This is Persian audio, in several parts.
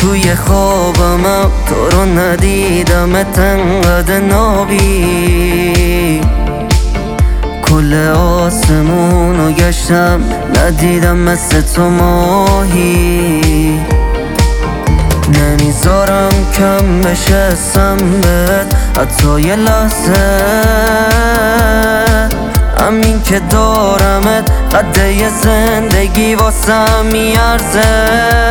توی خوابم تو رو ندیدمت انقدر نابی، کل آسمونو گشتم ندیدم مثل تو ماهی. نمیذارم کم بشه سمت حتی یه لحظه، همین که دارمت قده یه زندگی واسم میارزه.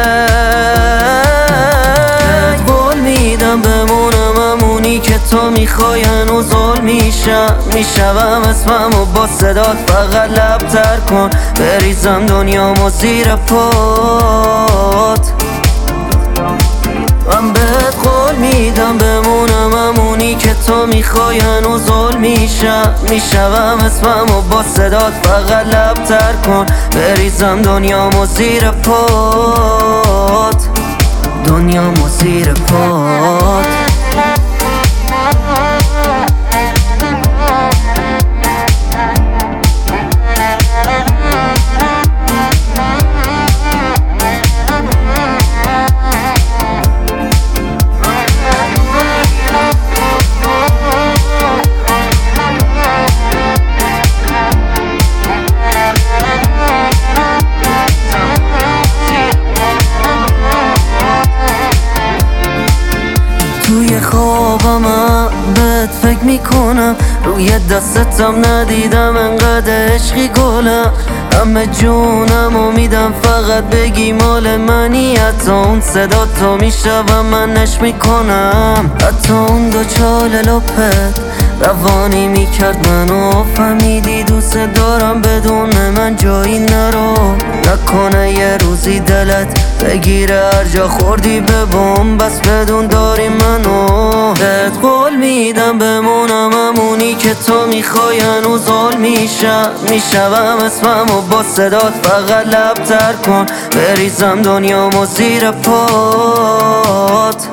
قول میدم بمونم همونی که تو میخوای، هنوز ظلم میشوم اسممو با صدات فقط لبتر کن، بریزم دنیامو زیر پات. من بهت قول میدم بمونم همونی که تو میخوای، هنوز ظلم میشوم اسممو با صدات فقط لبتر کن، بریزم دنیامو زیر پات، دنیامو زیر پات. توی خوابم بهت فکر میکنم، روی دستتم ندیدم انقدر عشقی گلم، همه جونمو میدم فقط بگی مال منی. حتی اون صدا تو میشنوم منش میکنم، حتی اون دو چال لپت روانی میکرد منو، فهمیدی دوست دارم بدون من جایی نرو. نکنه یه روزی دلت بگیره هر جا خوردی به بوم، بس بدون داری منو. بهت قول میدم بمونم همونی که تو میخوای، هنوز ظلم میشوم اسممو با صدات فقط لبتر کن، بریزم دنیامو زیر پات.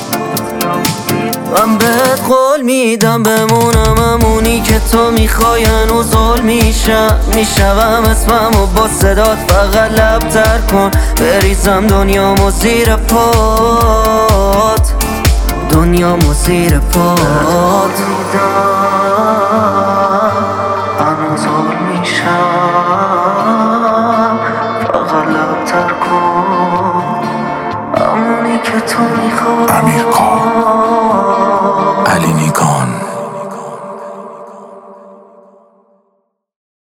من بهت قول میدم بمونم همونی که تو میخوای، هنوز ظلم میشوم اسممو با صدات فقط لبتر کن، بریزم دنیامو زیر پات، دنیامو زیر پات. هنوز ظلم میشم فقط لبتر کن، همونی که تو میخوای.